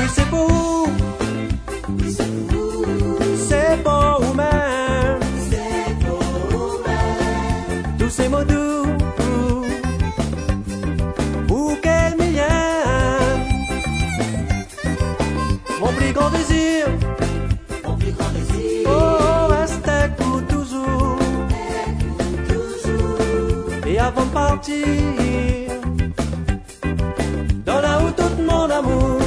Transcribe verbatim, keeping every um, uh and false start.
c'est pour vous, oui c'est pour vous, c'est pour vous-même, c'est pour vous-même. tous ces mots doux, pour quel millième, mon plus grand désir, Mon plus grand désir, oh, rester pour toujours, est pour toujours. et avant de partir, dans la où tout mon amour.